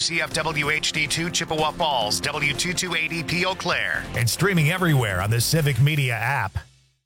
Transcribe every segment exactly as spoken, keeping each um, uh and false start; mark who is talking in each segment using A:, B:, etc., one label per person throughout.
A: C F W H D two Chippewa Falls, W two two eight zero P Eau Claire.
B: And streaming everywhere on the Civic Media app.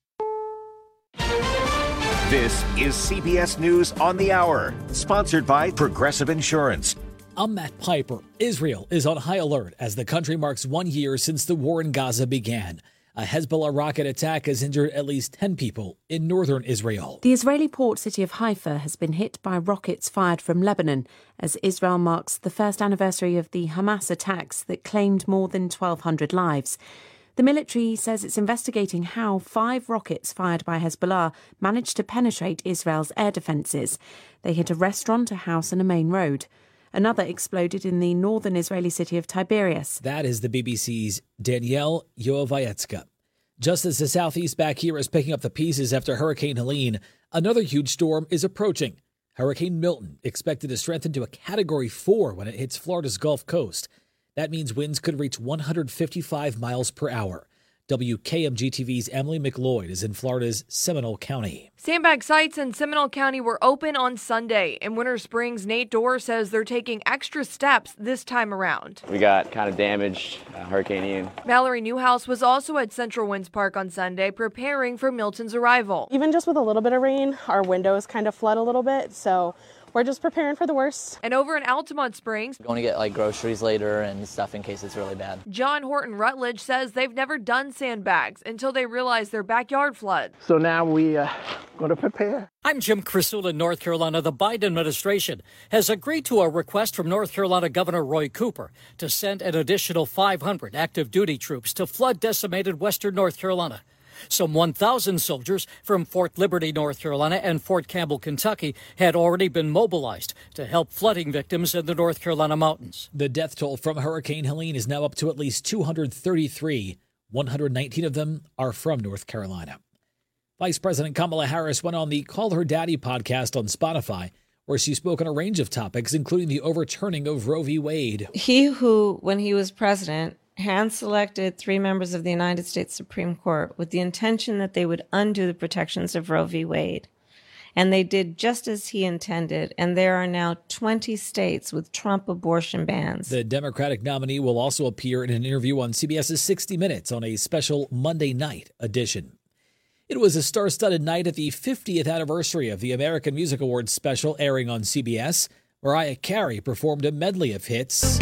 C: This is C B S News on the Hour, sponsored by Progressive Insurance.
D: I'm Matt Piper. Israel is on high alert as the country marks one year since the war in Gaza began. A Hezbollah rocket attack has injured at least ten people in northern Israel.
E: The Israeli port city of Haifa has been hit by rockets fired from Lebanon as Israel marks the first anniversary of the Hamas attacks that claimed more than twelve hundred lives. The military says it's investigating how five rockets fired by Hezbollah managed to penetrate Israel's air defences. They hit a restaurant, a house and a main road. Another exploded in the northern Israeli city of Tiberias.
D: That is the B B C's Danielle Yovavetska. Just as the southeast back here is picking up the pieces after Hurricane Helene, another huge storm is approaching. Hurricane Milton expected to strengthen to a Category four when it hits Florida's Gulf Coast. That means winds could reach one hundred fifty-five miles per hour. W K M G T V's Emily McLeod is in Florida's Seminole County.
F: Sandbag sites in Seminole County were open on Sunday. In Winter Springs, Nate Dorr says they're taking extra steps this time around.
G: We got kind of damaged, uh, Hurricane Ian.
F: Mallory Newhouse was also at Central Winds Park on Sunday preparing for Milton's arrival.
H: Even just with a little bit of rain, our windows kind of flood a little bit, so we're just preparing for the worst.
F: And over in Altamont Springs,
I: going to get like groceries later and stuff in case it's really bad.
F: John Horton Rutledge says they've never done sandbags until they realized their backyard flood.
J: So now we are uh, going to prepare.
K: I'm Jim Krasula in North Carolina. The Biden administration has agreed to a request from North Carolina Governor Roy Cooper to send an additional five hundred active duty troops to flood-decimated western North Carolina. Some one thousand soldiers from Fort Liberty, North Carolina, and Fort Campbell, Kentucky, had already been mobilized to help flooding victims in the North Carolina mountains.
D: The death toll from Hurricane Helene is now up to at least two hundred thirty-three. one hundred nineteen of them are from North Carolina. Vice President Kamala Harris went on the Call Her Daddy podcast on Spotify, where she spoke on a range of topics, including the overturning of Roe v. Wade.
L: He who, when he was president, hand-selected three members of the United States Supreme Court with the intention that they would undo the protections of Roe v. Wade. And they did just as he intended, and there are now twenty states with Trump abortion bans.
D: The Democratic nominee will also appear in an interview on CBS's sixty minutes on a special Monday night edition. It was a star-studded night at the fiftieth anniversary of the American Music Awards special airing on C B S. Mariah Carey performed a medley of hits.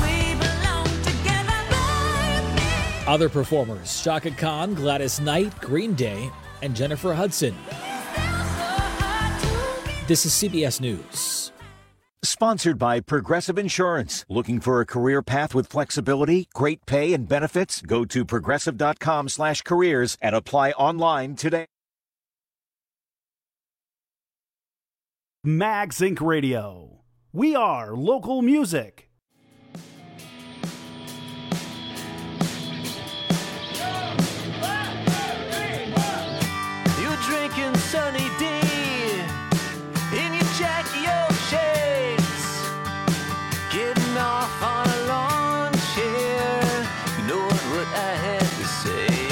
D: Other performers, Chaka Khan, Gladys Knight, Green Day, and Jennifer Hudson. This is C B S News.
C: Sponsored by Progressive Insurance. Looking for a career path with flexibility, great pay, and benefits? Go to progressive.com slash careers and apply online today.
M: Mags Incorporated. Radio. We are local music.
N: Drinking sunny day in your Jackie O shades, getting off on a lawn chair, knowing what I had to say.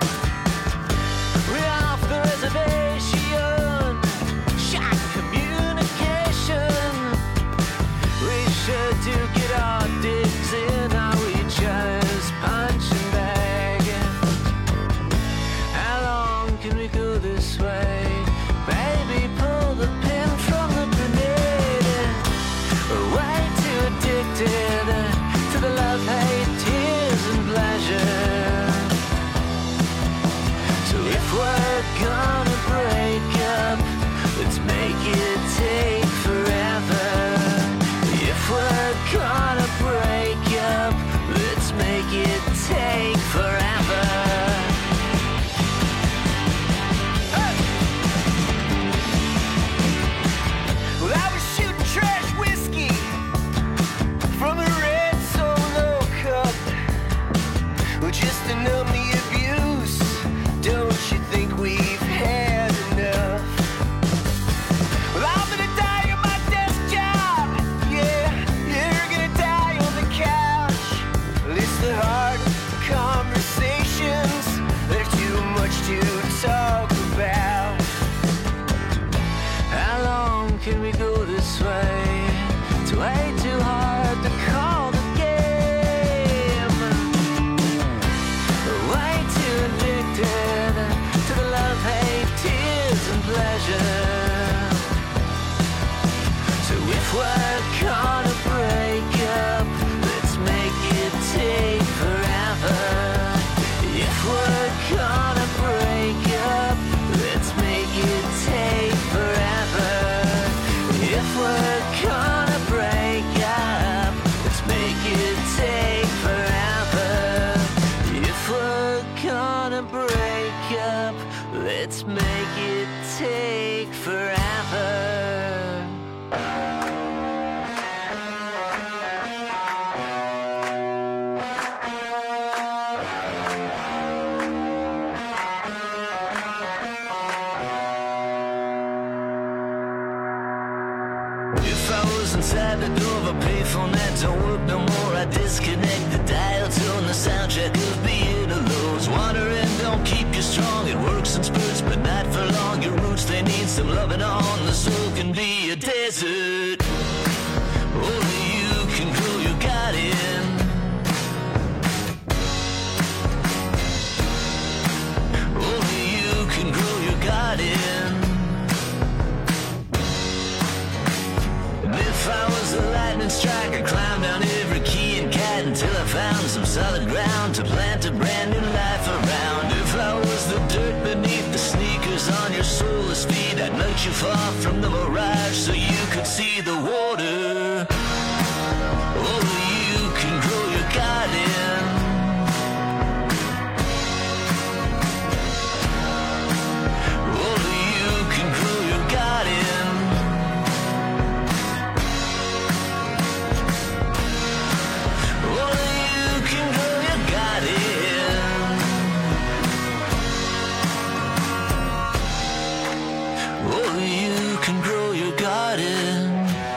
N: We're off the reservation, shot communication. We sure do get our digs in, are we just punching bag? How long can we go this way? Baby, pull the pin from the grenade. We're way too addicted to the love, hate, tears, and pleasure. So if we're gonna break up, let's make it take forever. If we're gonna break up, let's make it take forever. Just to numb the abuse, don't you think we've had enough? Well, I'm gonna die disconnect the dial, tone the soundtrack of being alone. Wandering don't keep you strong, it works in spurts, but not for long. Your roots, they need some loving on. The soul can be a desert. Only you can grow your garden. Only you can grow your garden. And if I was a lightning strike, I'd climb down every key and cat until I found some solid ground to plant a brand new life around. If I was the dirt beneath the sneakers on your soulless feet, I'd melt you far from the mirage so you could see the water. Only you can grow your garden. Only you can grow your garden. Only you can grow your garden. Only you can grow your garden.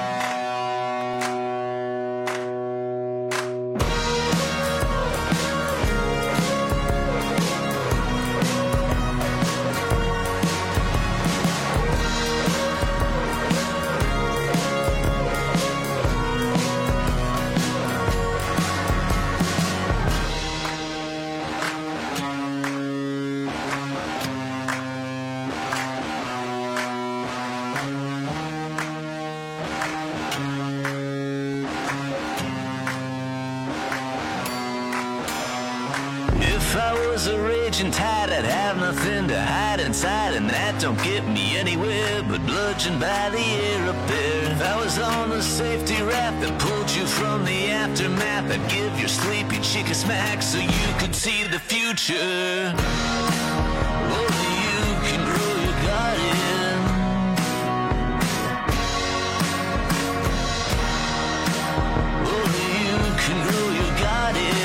N: If I was a raging tide, I'd have nothing to hide inside, and that don't get me anywhere but bludgeoned by the air up there. If I was on the safety raft that pulled you from the aftermath, I'd give your sleepy chick a smack so you could see the future. Only you can grow your garden. Only you can grow your garden.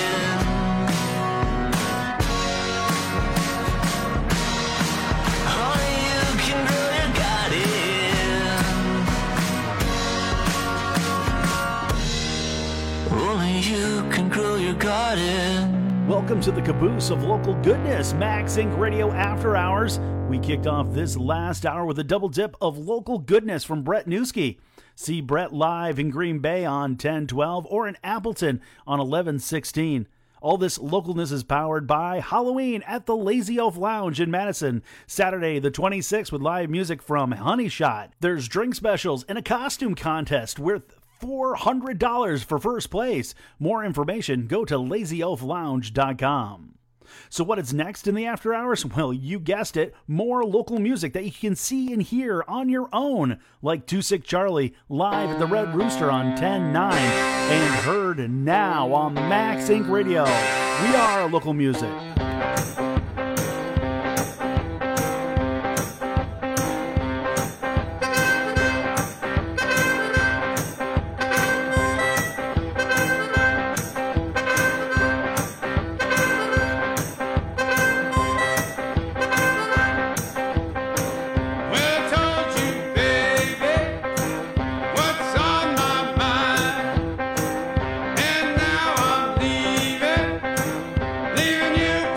N: Only you can grow your garden.
M: Welcome to the caboose of local goodness, Max Inc Radio After Hours. We kicked off this last hour with a double dip of local goodness from Brett Newski. See Brett live in Green Bay on ten twelve or in Appleton on eleven sixteen. All this localness is powered by Halloween at the Lazy Elf Lounge in Madison. Saturday the twenty-sixth with live music from Honey Shot. There's drink specials and a costume contest worth four hundred dollars for first place. More information, go to lazy elf lounge dot com. So what is next in the After Hours? Well, you guessed it, more local music that you can see and hear on your own, like Too Sick Charlie live at the Red Rooster on ten nine and heard now on Max Inc Radio. We are local music.
N: Leaving you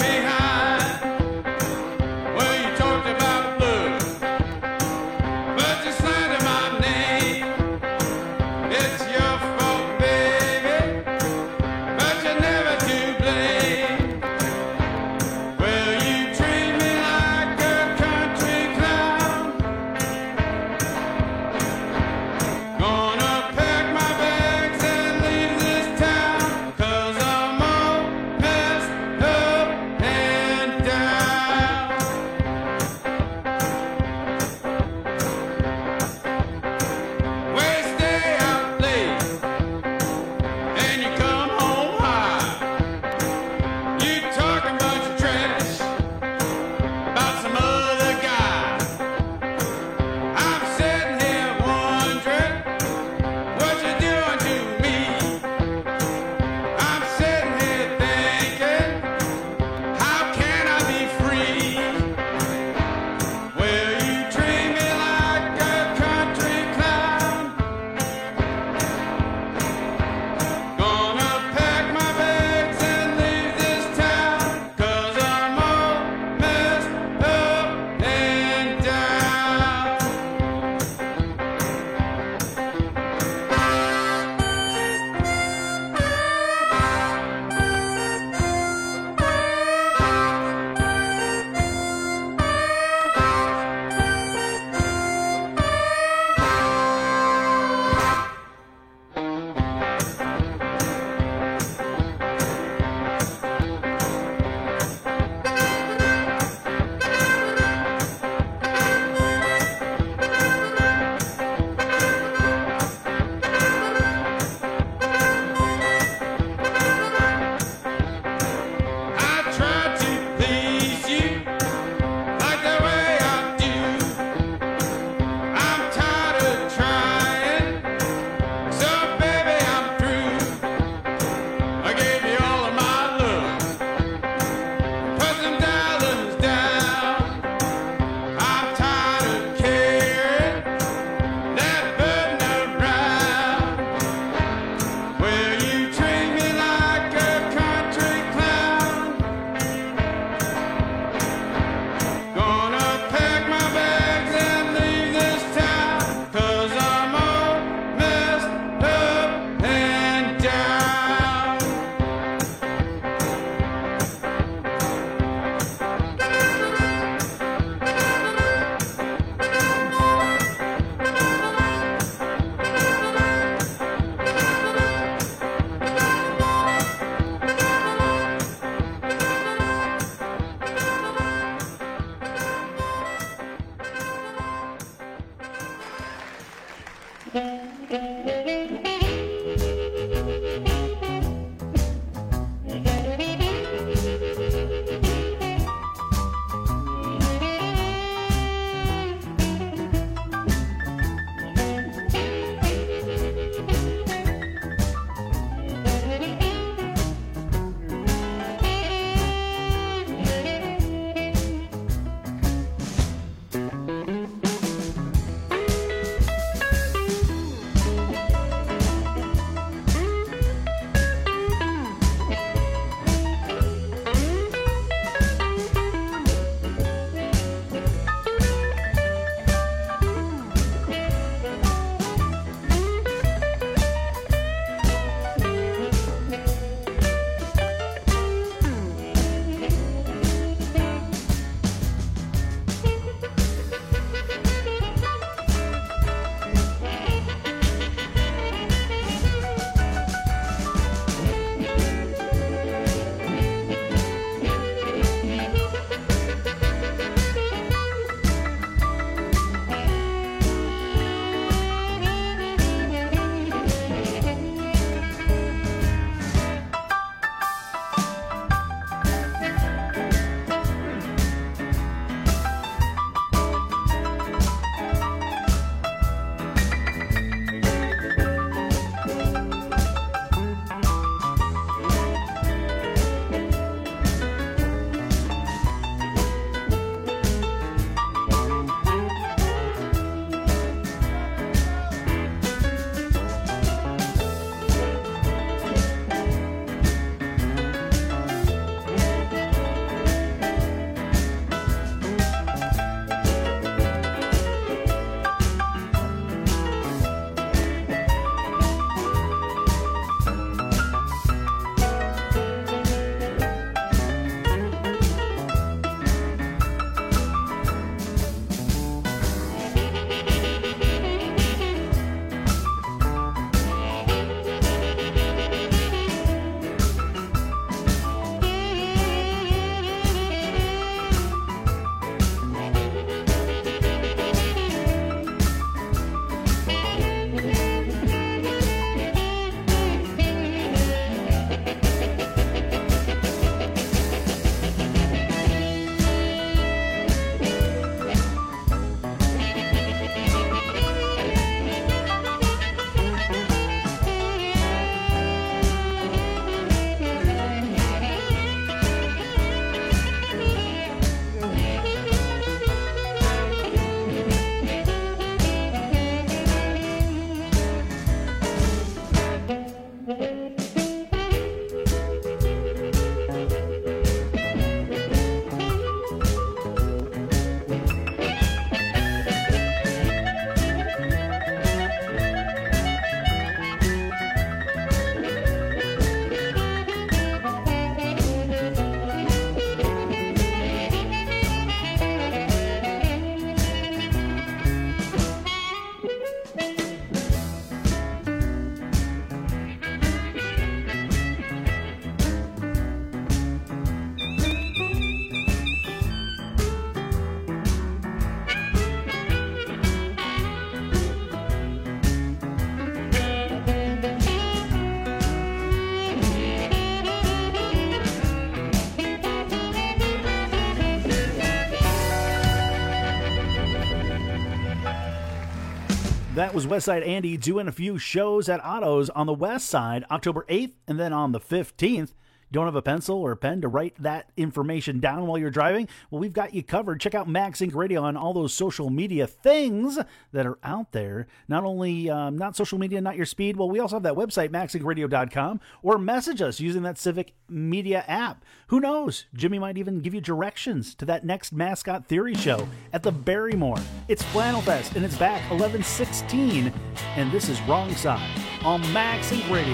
M: That was Westside Andy doing a few shows at Otto's on the west side, October eighth, and then on the fifteenth. Don't have a pencil or a pen to write that information down while you're driving? Well, we've got you covered. Check out Max Inc Radio on all those social media things that are out there. Not only um, not social media, not your speed. Well, we also have that website, max inc radio dot com, or message us using that Civic Media app. Who knows? Jimmy might even give you directions to that next Mascot Theory show at the Barrymore. It's Flannel Fest, and it's back eleven sixteen, and this is Wrong Side on Max Inc Radio.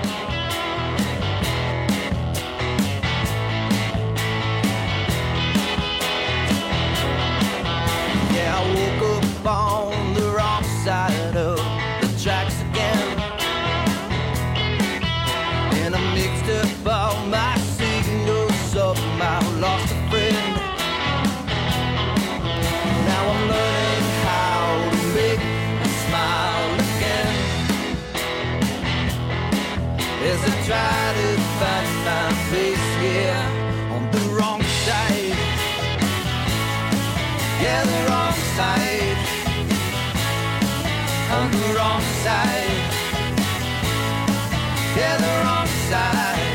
N: I woke up on the wrong side of the tracks again, and I mixed up all my signals, somehow lost a friend. Now I'm learning how to make a smile again, as I try to find my place here on the wrong side. Yeah, the wrong side, on the wrong side, yeah, the wrong side.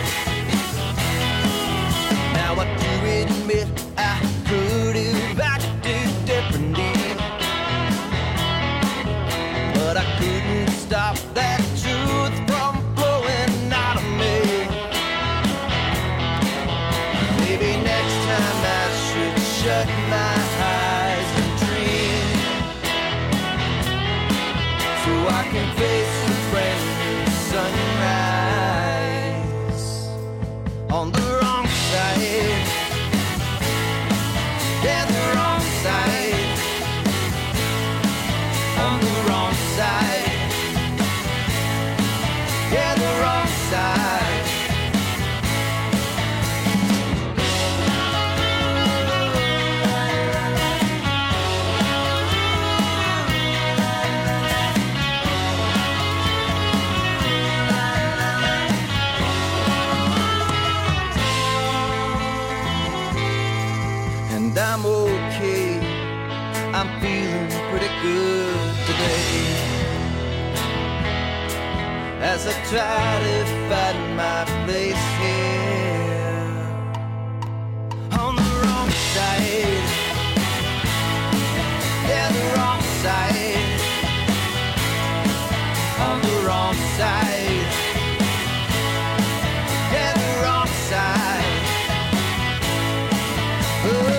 N: Now I do admit I could have acted differently, but I couldn't stop that truth from flowing out of me. Maybe next time I should shut my eyes and dream, so I can face a brand new sunrise on the wrong side. Yeah, the wrong side, on the wrong side. Yeah, the wrong side. I'm okay, I'm feeling pretty good today, as I try to find my place here on the wrong side. Yeah, the wrong side, on the wrong side. Yeah, the wrong side. Oh,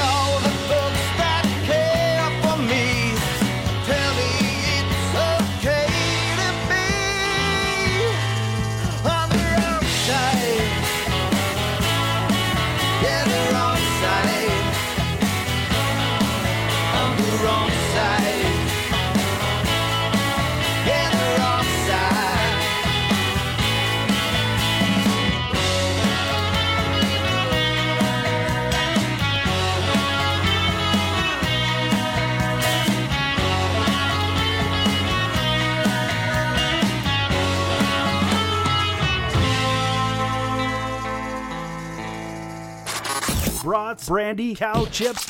M: Brats, brandy, cow chips,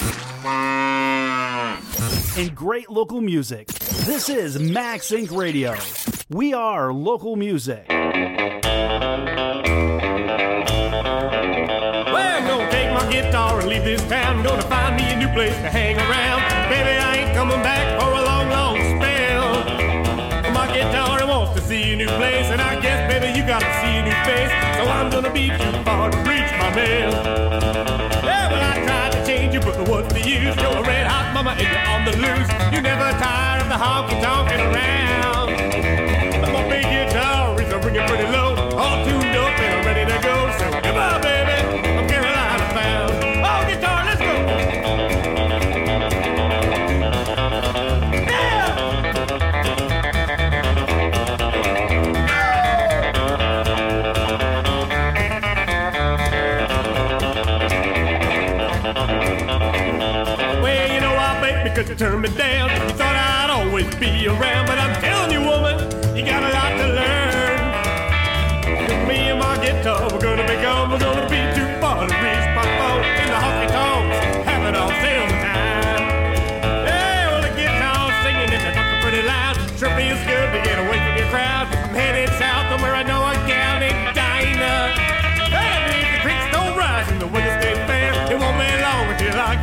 M: and great local music. This is Max Inc Radio. We are local music.
O: Well, I'm gonna take my guitar and leave this town. Gonna find me a new place to hang around. Baby, I ain't coming back for a long, long spell. My guitar wants to see a new place, and I guess, baby, you gotta see a new face. So I'm gonna be too far to reach my mail. Yeah, well, I tried to change you, but what's the use? You're a red hot mama and you're on the loose. You never tired of the honky tonkin' around. But my big guitar is ringing pretty low, all tuned up and ready to go. So goodbye, baby, I'm Carolina bound. Oh, guitar, let's go. Because you turned me down. You thought I'd always be around, but I'm telling you, woman, you got a lot to learn. With me and my guitar, we're gonna be gone. We're gonna be too far to reach my phone in the honky tonks. Have it all same time. Hey, well, the guitar singing in the dark pretty loud.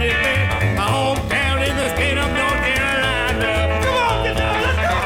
O: get there. My hometown is the state of North Carolina. Come on, get down, let's go.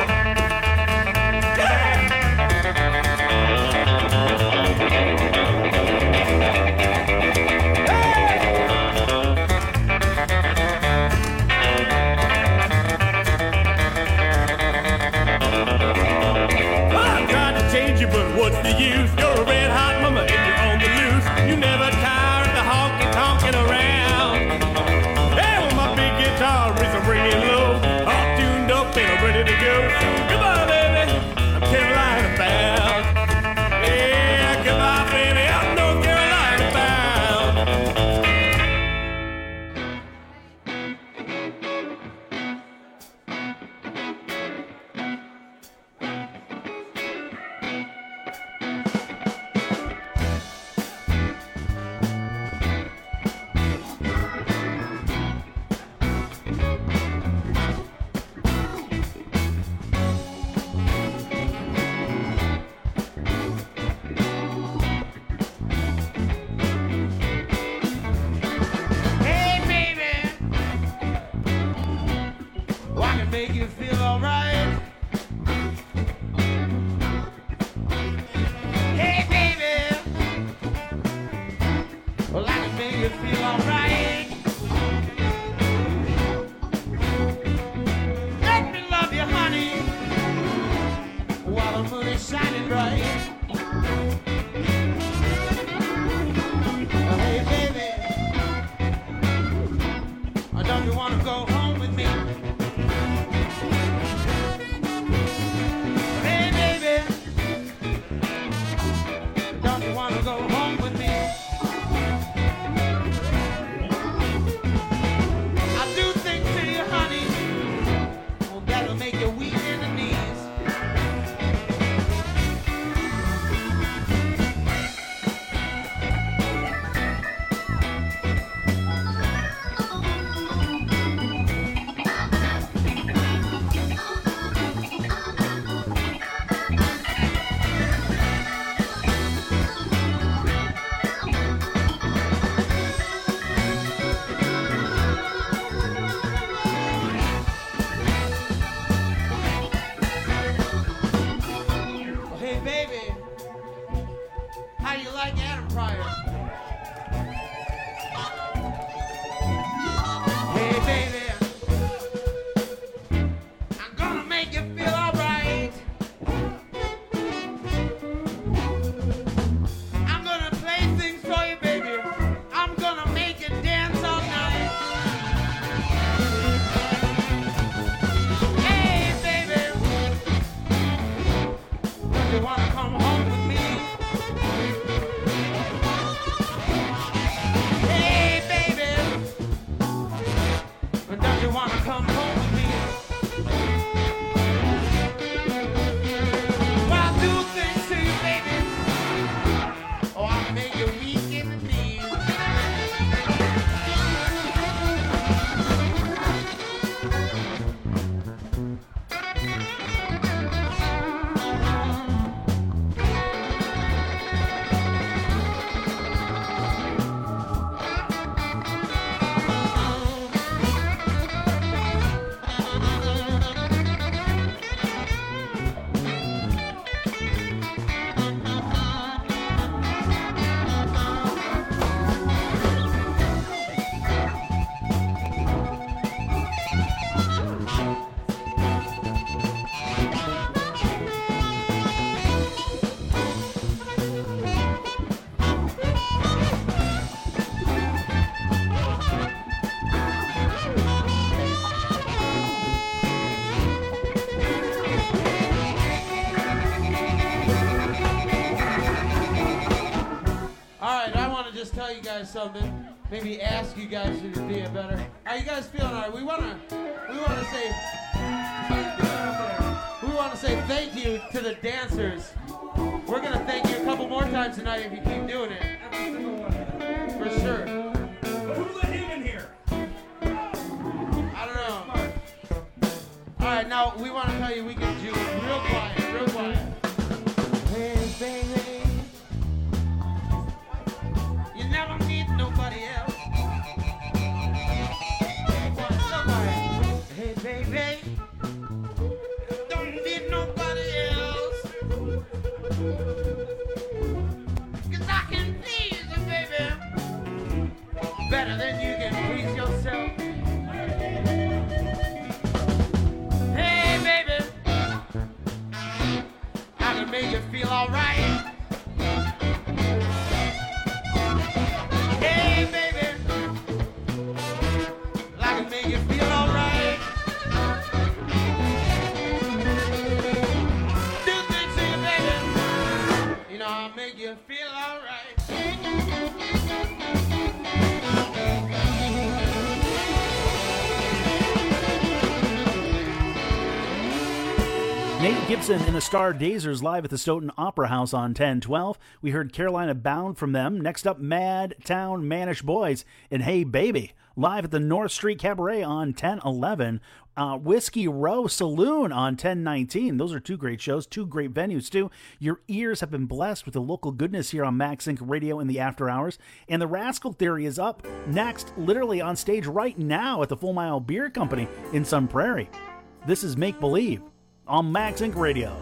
O: I tried to change you, but what's the use? You're a red hot mama and you're on the loose. You never tired of the honky tonkin' around. Hey, well, my big guitar is ringing low, all tuned up and I'm ready to go. So goodbye, baby, I'm Carolina bound. Yeah, goodbye, baby, I'm North Carolina bound. Hey, baby, well, I can make you feel alright. Hey, baby, well, I can make you feel alright. Let me love you, honey, while the moon is shining bright. Hey, baby, don't you wanna go home with me? Hey, baby, don't you wanna go home with me? I do things to you, honey, well, that'll make you weak in the knees. Well, hey, baby, how you like Adam Pryor? Hey, baby, I'm gonna make you feel alright. I'm gonna play things for you, baby. I'm gonna make you dance all night. Hey, baby, don't you wanna come home with me? Hey, baby, don't you wanna come home with me? Well, I'll do things to you, baby. Oh, I'll make you weak in the knees. just tell you guys something. Maybe ask you guys to be a better. Are you guys feeling all right? We wanna, we wanna say, we wanna say thank you to the dancers. We're gonna thank you a couple more times tonight if you keep doing it. For sure. But who let him in here?
N: I don't know. All right, now we want to tell you we can do it real quiet, real quiet. Hey, baby, you never meet nobody else.
O: feel alright.
M: Nate Gibson and the Star Dazers live at the Stoughton Opera House on ten twelve. We heard Carolina Bound from them. Next up, Mad Town Manish Boys and Hey Baby live at the North Street Cabaret on ten eleven. Uh, Whiskey Row Saloon on ten nineteen. Those are two great shows, two great venues too. Your ears have been blessed with the local goodness here on Max Inc Radio in the after hours. And the Rascal Theory is up next, literally on stage right now at the Full Mile Beer Company in Sun Prairie. This is Make Believe on Max Inc Radio.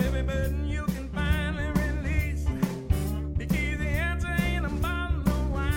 O: You can finally release. The key, the answer ain't a bottle of wine.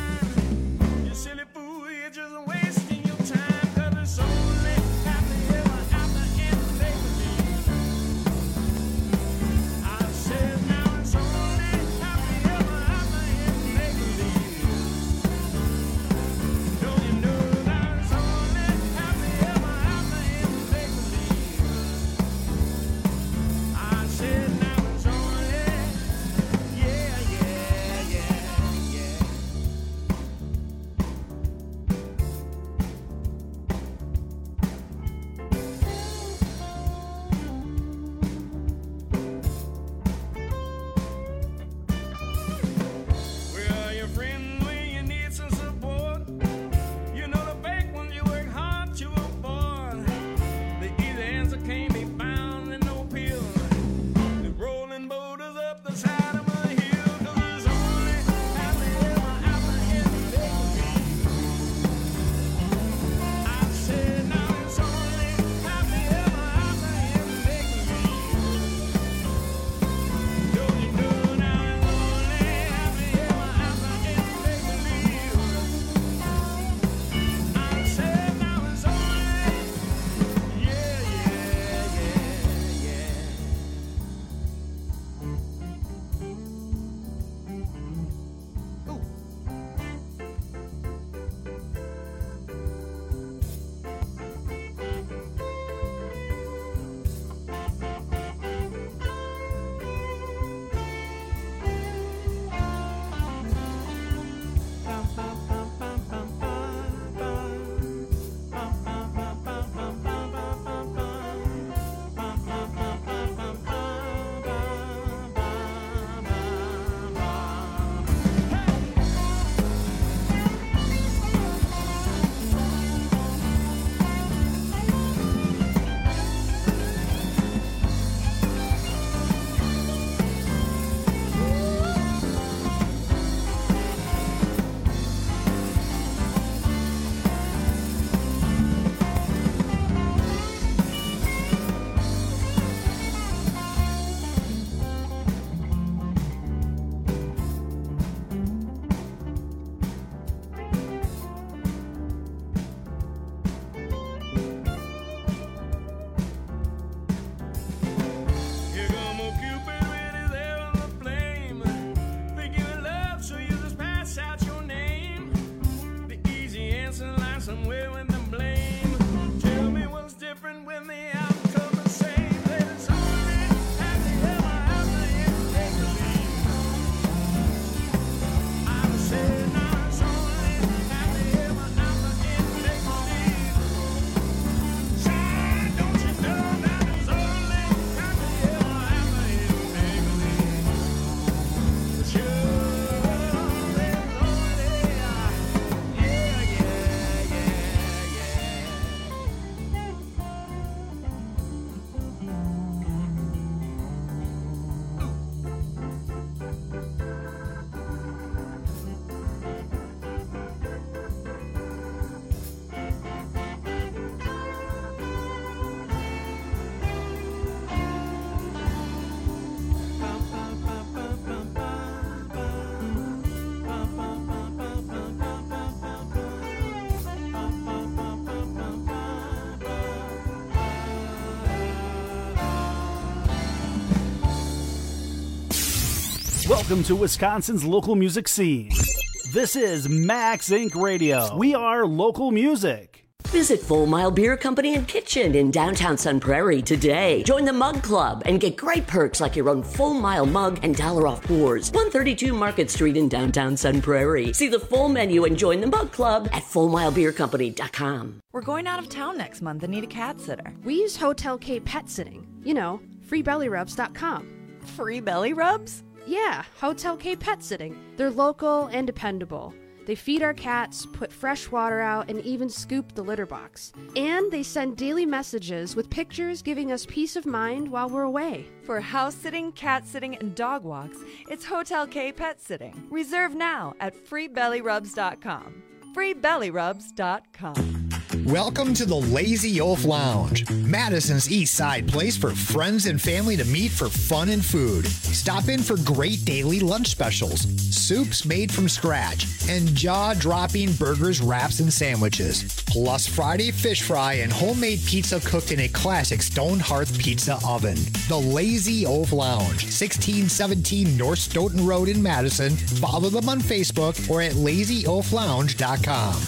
M: Welcome to Wisconsin's local music scene. This is Max Incorporated. Radio. We are local music.
P: Visit Full Mile Beer Company and Kitchen in downtown Sun Prairie today. Join the Mug Club and get great perks like your own Full Mile mug and dollar off pours. one thirty-two Market Street in downtown Sun Prairie. See the full menu and join the Mug Club at full mile beer company dot com.
Q: We're going out of town next month and need a cat sitter.
R: We use Hotel K Pet Sitting. You know, free belly rubs dot com.
Q: Free belly rubs?
R: Yeah, Hotel K Pet Sitting. They're local and dependable. They feed our cats, put fresh water out, and even scoop the litter box. And they send daily messages with pictures giving us peace of mind while we're away.
Q: For house sitting, cat sitting, and dog walks, it's Hotel K Pet Sitting. Reserve now at free belly rubs dot com. free belly rubs dot com.
S: Welcome to the Lazy Oaf Lounge, Madison's East Side place for friends and family to meet for fun and food. Stop in for great daily lunch specials, soups made from scratch, and jaw-dropping burgers, wraps, and sandwiches. Plus Friday fish fry and homemade pizza cooked in a classic stone hearth pizza oven. The Lazy Oaf Lounge, sixteen seventeen North Stoughton Road in Madison. Follow them on Facebook or at lazy oaf lounge dot com.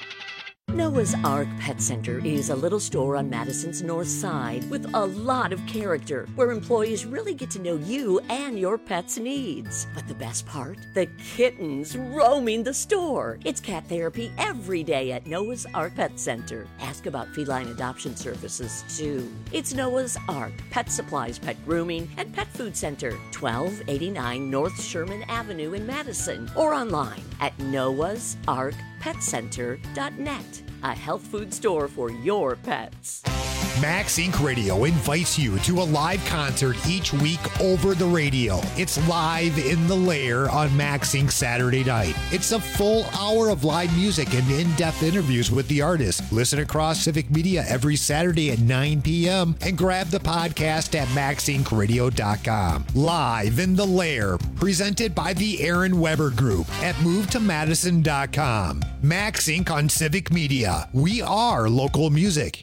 P: Noah's Ark Pet Center is a little store on Madison's north side with a lot of character, where employees really get to know you and your pet's needs. But the best part? The kittens roaming the store. It's cat therapy every day at Noah's Ark Pet Center. Ask about feline adoption services, too. It's Noah's Ark Pet Supplies, Pet Grooming, and Pet Food Center, twelve eighty-nine North Sherman Avenue in Madison, or online at noahs ark pet center dot net. A health food store for your pets.
S: Max Incorporated. Radio invites you to a live concert each week over the radio. It's Live in the Lair on Max Incorporated. Saturday night. It's a full hour of live music and in-depth interviews with the artists. Listen across Civic Media every Saturday at nine p.m. and grab the podcast at max inc radio dot com. Live in the Lair, presented by the Aaron Weber Group at move to madison dot com. Max Incorporated on Civic Media. We are local music.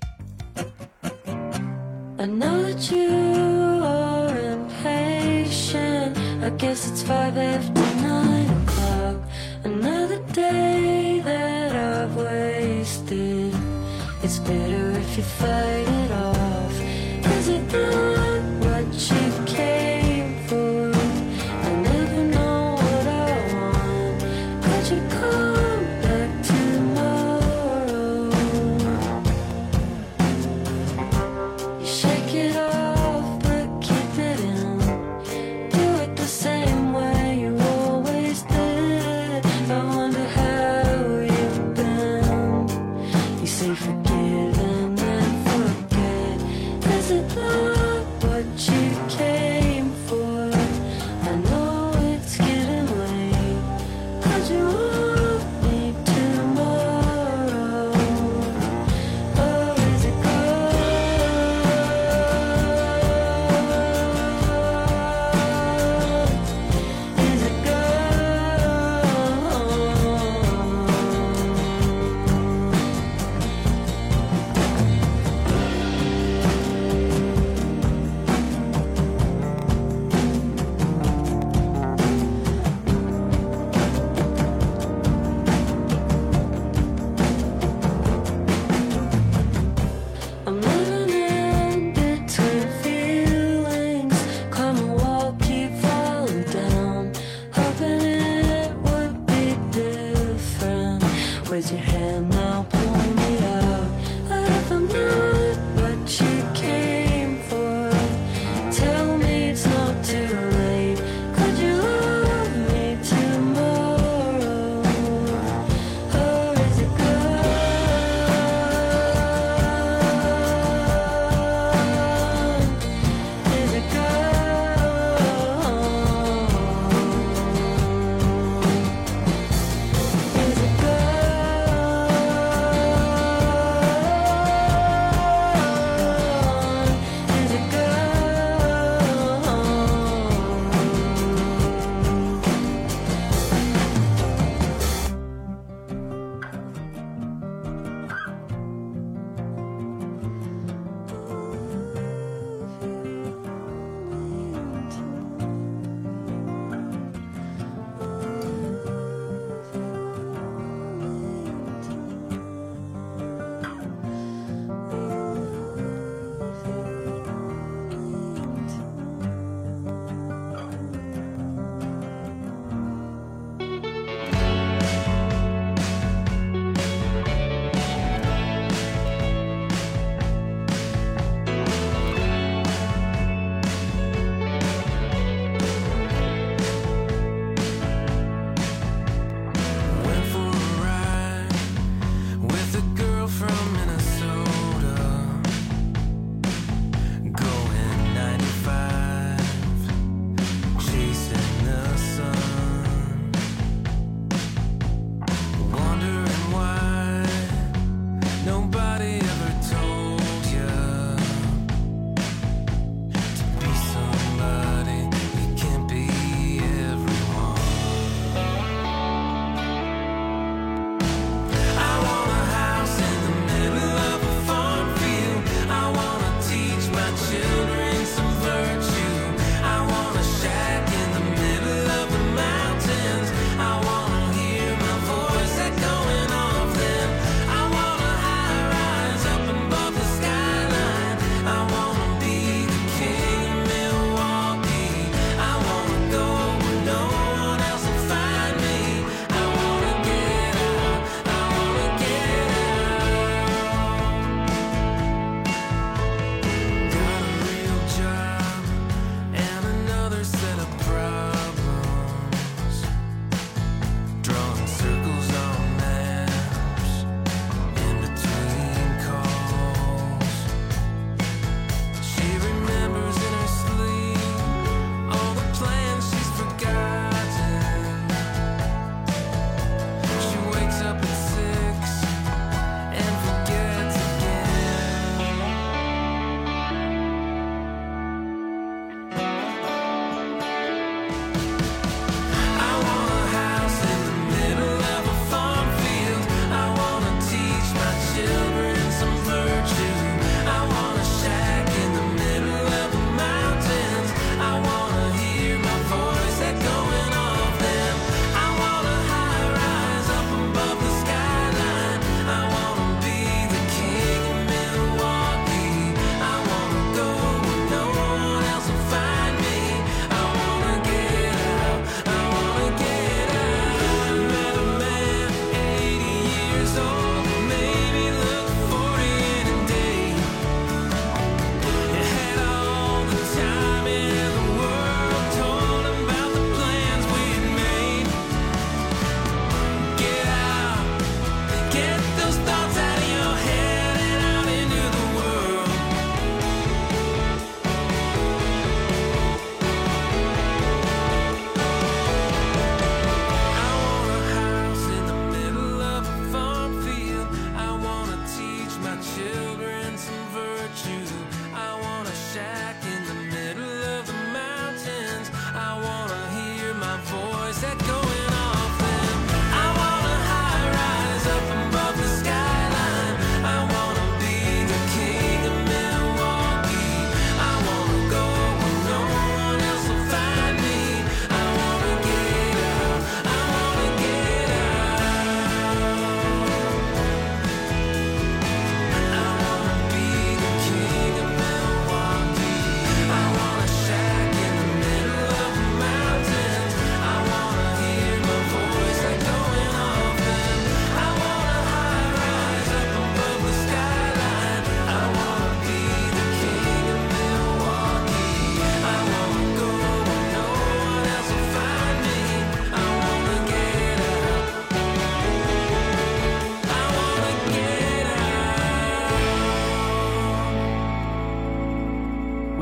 N: I know that you are impatient. I guess it's five after nine o'clock. Another day that I've wasted. It's better if you fight it off. Is it not what you came for? I never know what I want. Could you come back tomorrow? You shake it off, but keep it in. Do it the same way you always did. I wonder how you've been. You say forgive and then forget. Is it not what you came for? I know it's getting late. Could you love me tomorrow? Or is it gone? Is it gone?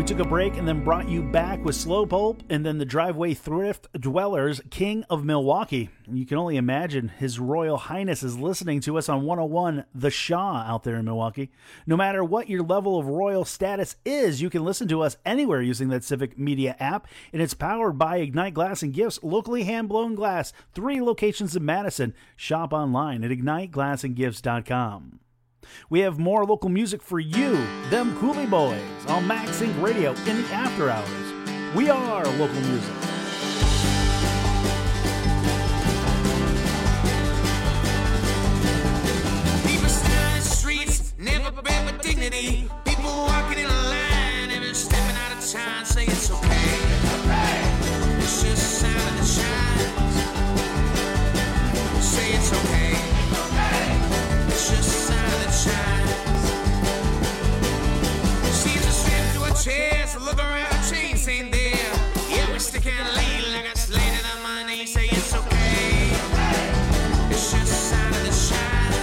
M: took a break and then brought you back with Slowpoke and then the Driveway Thrift Dwellers, King of Milwaukee. And you can only imagine His Royal Highness is listening to us on one oh one The Shaw out there in Milwaukee. No matter what your level of royal status is, you can listen to us anywhere using that Civic Media app, and it's powered by Ignite Glass and Gifts, locally hand-blown glass, three locations in Madison. Shop online at ignite glass and gifts dot com. We have more local music for you, them Cooley Boys, on Max Inc Radio in the after hours. We are local music.
N: People stand in the streets, never been with dignity. People walking in a line, never stepping out of time, say it's okay. It's just a sign of the shine. Say it's okay. It's just a sign of the shine. She's a strip to a chair, so look around, her chains ain't there. Yeah, we stick and lean like I slayed it on my knee. Say it's okay. It's just a sign of the shine.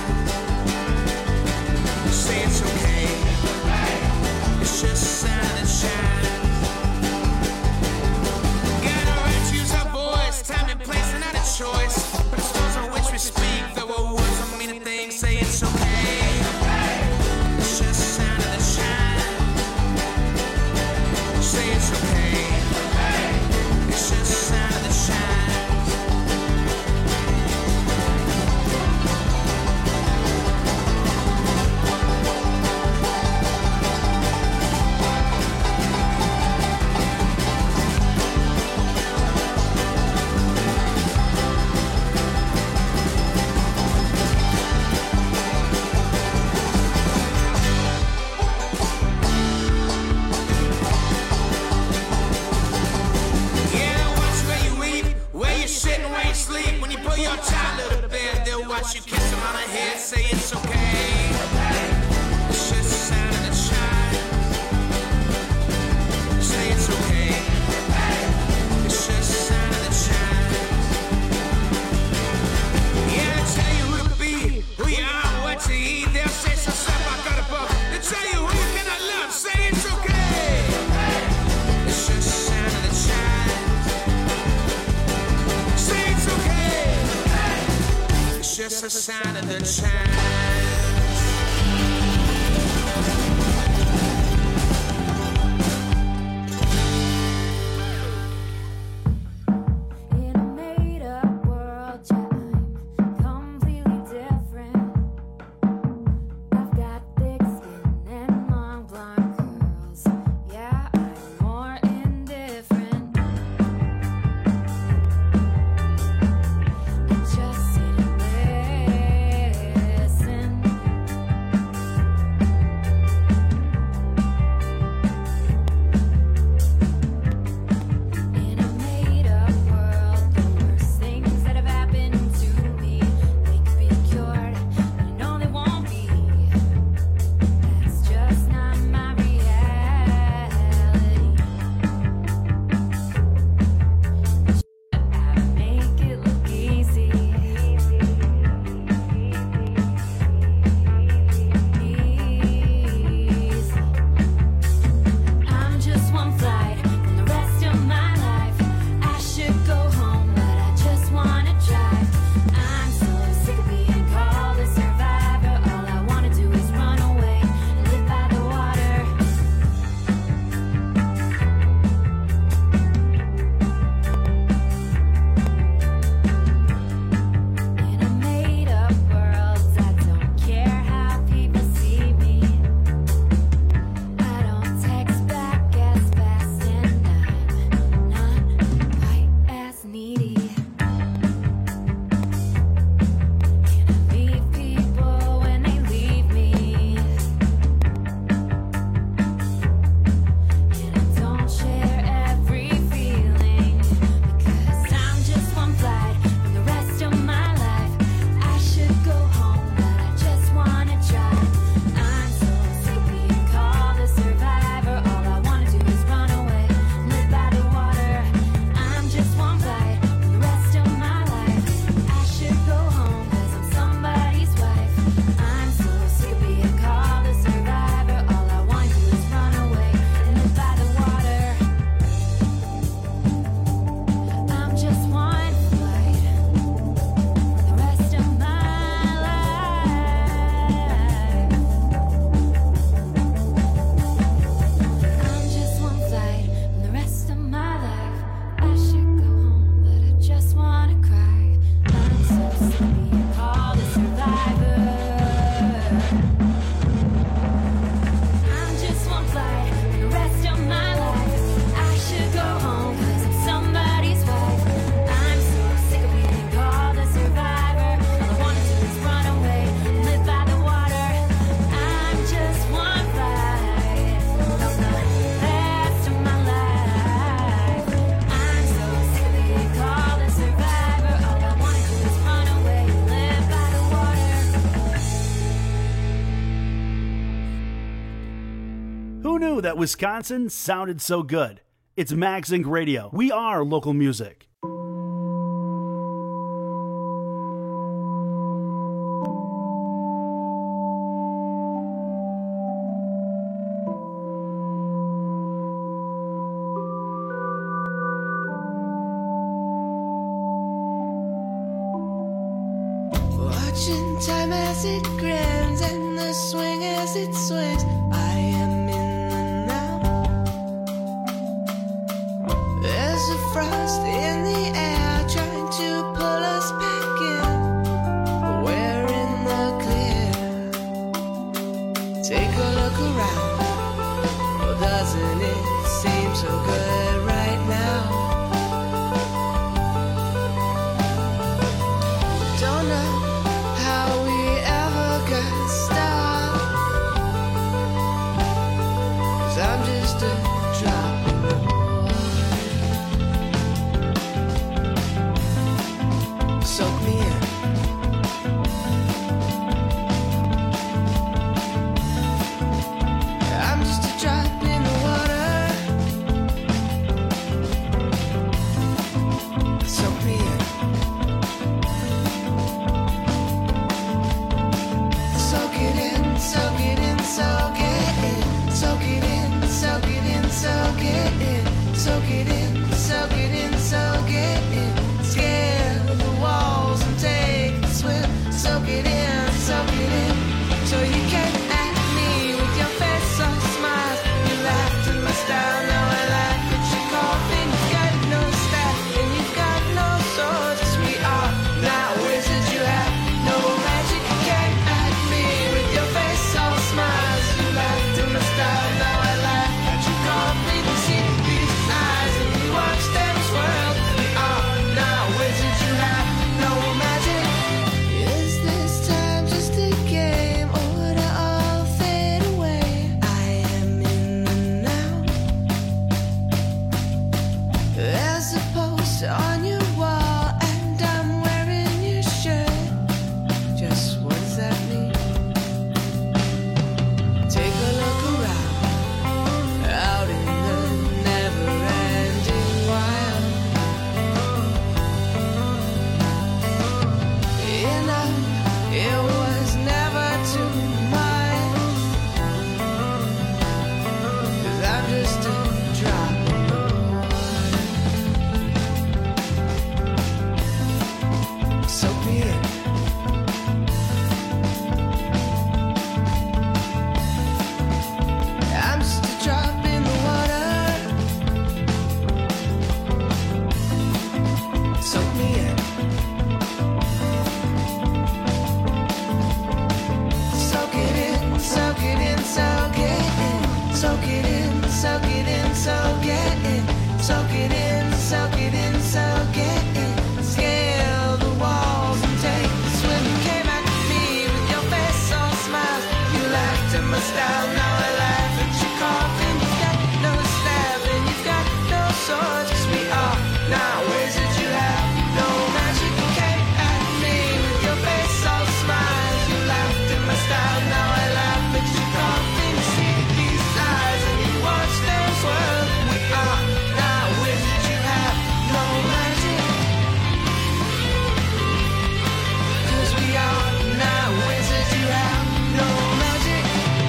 N: Say it's okay. It's just a sign of the shine. Got a right to use our voice, time and place, and not a choice. But the stones on which we speak, though our words don't mean a thing. Say it's okay. It's just a sign of the shine. Say it's okay. It's just a sign of the shine. Yeah, watch where you eat, where you sit and where you sleep. When you put your child to bed, they'll watch you kiss them on the head. Say it's okay. It's just a sign of the shine. Say it's okay. It's just a sign of the shine. Yeah, they tell you who to be, who you are, what to eat. They'll say some stuff I got above. They tell you who you cannot love. Say it's okay. It's just a sign of the shine. Say it's okay. It's just a sign of the shine.
T: In a made-up world, yeah, I'm completely different. I've got thick skin and long blonde curls. Yeah, I'm more indifferent. I just sit and listen.
M: knew that Wisconsin sounded so good? It's Max Inc Radio. We are local music.
N: Watching time as it grins and the swing as it swings. I am in the now. There's a frost in the air trying to pull us back in. But we're in the clear. Take a look around. Well, doesn't it seem so good right now? Don't know how we ever got started, 'cause I'm just a drop in the water. Soak me in. I'm just a drop in the water. Soak me in. Soak it in, soak it in, soak it in, soak it in, soak it in, soak it in, soak it in, soak it in, soak it in. Scale the walls and take a swim. Soak it in, soak it in. So you came at me with your face all smiles. You laughed at my style, now I laugh at your coffin. You've got no style and you've got no swords. 'Cause we are not wizards, you have no magic. You came at me with your face all smiles. You laughed at my style, now I laugh at your coffin. You see these eyes and you watch them swirl. We are not wizards, you have no magic. Is this time just a game or would it all fade away? I am in the now. There's a poster on your wall and I'm wearing your shirt. Just what does that mean? Take a look around, out in the never-ending wild. You know, it was never too much. 'Cause I'm just a drop in the water. Soak me in. I'm just a drop in the water. Soak me in. Soak it in, soak it in, soak it in. Soak it in, soak it in, soak it in. Soak it in, soak it in, soak it in. Scale the walls and take a swim. You came at me with your face all smiles. You laughed at my style, now I laugh at your coffin. You've got no style and you've got no swords. 'Cause we are not wizards, you have no magic. You came at me with your face all smiles. You laughed at my style, now I laugh at your coffin. You see these eyes and you watch them swirl. We are not wizards, you have no magic. 'Cause we are not wizards, you have no magic.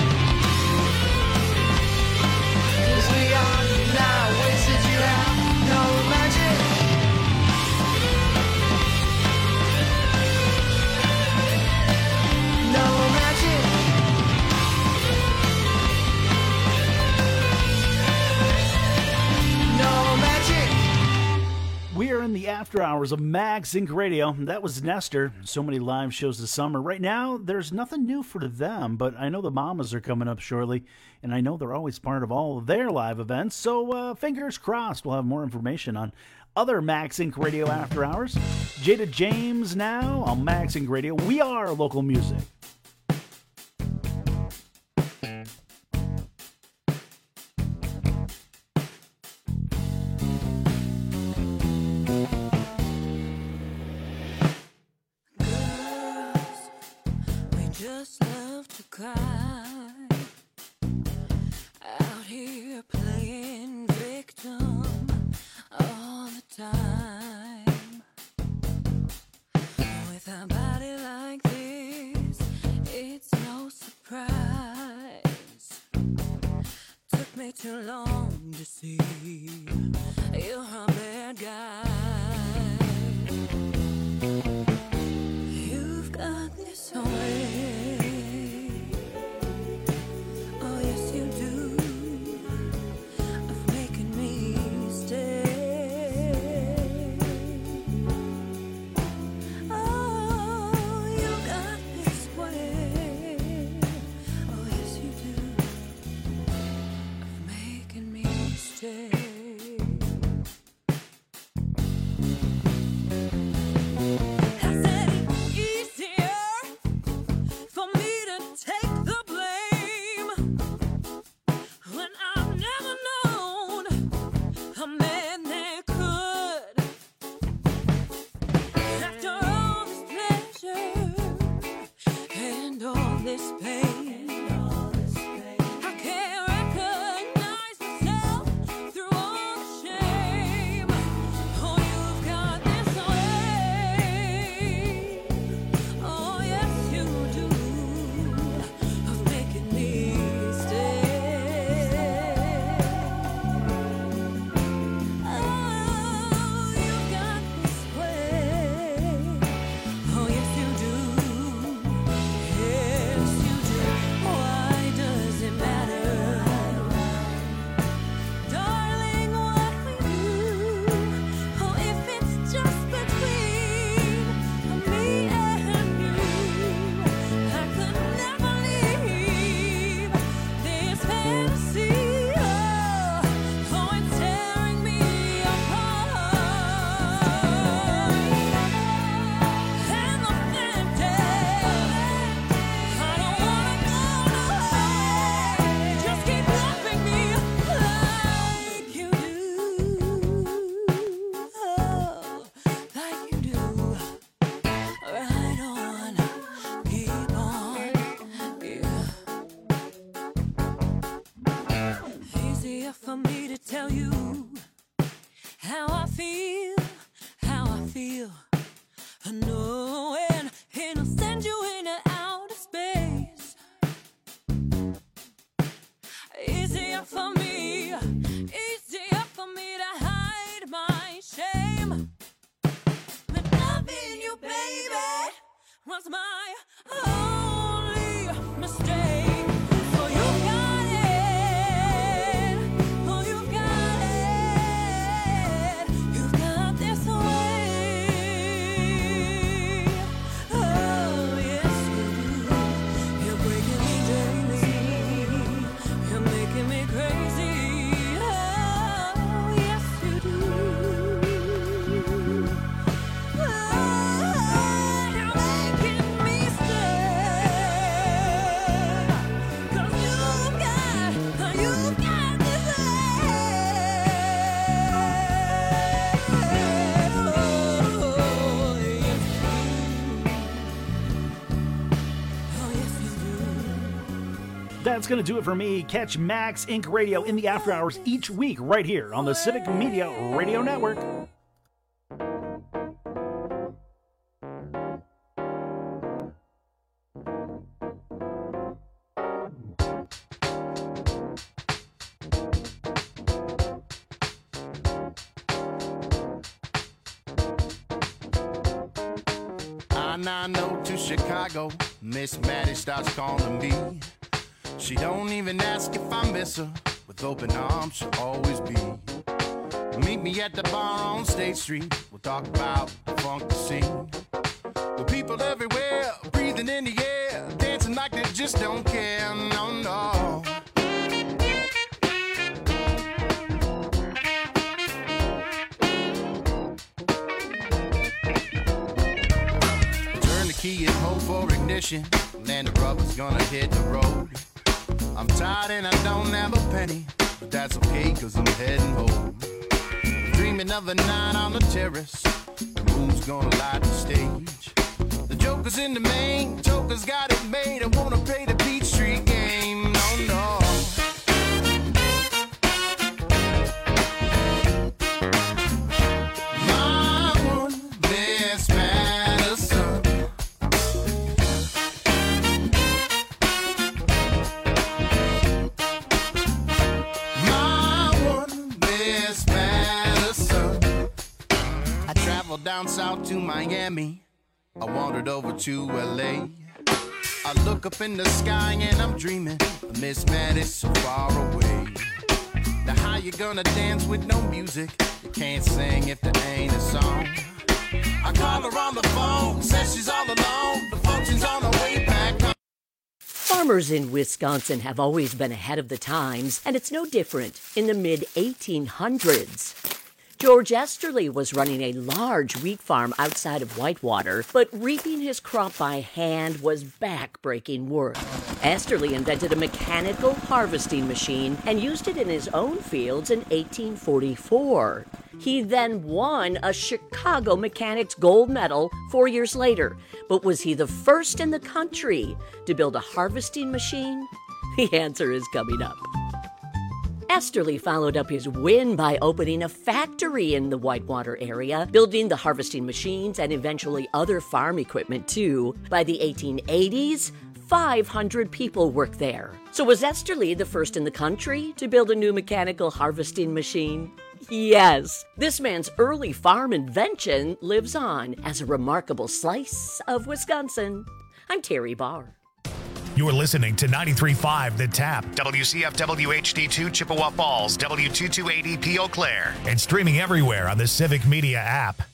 N: 'Cause we are not wizards, you have no magic. No magic. No magic.
M: We are in the after hours of Max Inc Radio. That was Nestor. So many live shows this summer. Right now, there's nothing new for them, but I know the Mamas are coming up shortly, and I know they're always part of all of their live events. So uh, fingers crossed we'll have more information on other Max Inc Radio after hours. Jada James now on Max Inc Radio. We are local music.
N: Just love to cry out me too long to see you're a bad guy. You've got this way. Oh, yes, you do. Of making me stay. Oh, you got this way. Oh, yes, you do. Of making me stay. For me to tell you how I feel, how I feel, knowing it'll send you into outer space. Easier for me, easier for me to hide my shame. But loving you, baby, was my only mistake. So you got it.
M: That's going to do it for me. Catch Max Inc Radio in the after hours each week right here on the Civic Media Radio Network.
U: I nine oh to Chicago, Miss Maddie starts calling me. She don't even ask if I miss her. With open arms, she'll always be. Meet me at the bar on State Street. We'll talk about the funky scene. With people everywhere, breathing in the air, dancing like they just don't care. No, no. Turn the key and hold for ignition. Then the rubber's gonna hit the road. I'm tired and I don't have a penny, but that's okay cause I'm heading home. Dreaming of a night on the terrace, the moon's gonna light the stage. The joker's in the main, joker's got it made. I wanna play the Peachtree game, no, no. My one, Miss Madison. down south to Miami. I wandered over to L A. I look up in the sky and I'm dreaming. Miss Man is so far away. Now how you gonna dance with no music? You can't sing if there ain't a song. I call her on the phone, says she's all alone. The function's on the way back home.
P: Farmers in Wisconsin have always been ahead of the times, and it's no different in the mid eighteen hundreds. George Esterly was running a large wheat farm outside of Whitewater, but reaping his crop by hand was back-breaking work. Esterly invented a mechanical harvesting machine and used it in his own fields in eighteen forty-four. He then won a Chicago Mechanics Gold Medal four years later. But was he the first in the country to build a harvesting machine? The answer is coming up. Esterly followed up his win by opening a factory in the Whitewater area, building the harvesting machines and eventually other farm equipment too. By the eighteen eighties, five hundred people worked there. So was Esterly the first in the country to build a new mechanical harvesting machine? Yes. This man's early farm invention lives on as a remarkable slice of Wisconsin. I'm Terry Barr.
B: You're listening to ninety-three point five The Tap, W C F W H D two Chippewa Falls, W two two eight E P Eau Claire, and streaming everywhere on the Civic Media app.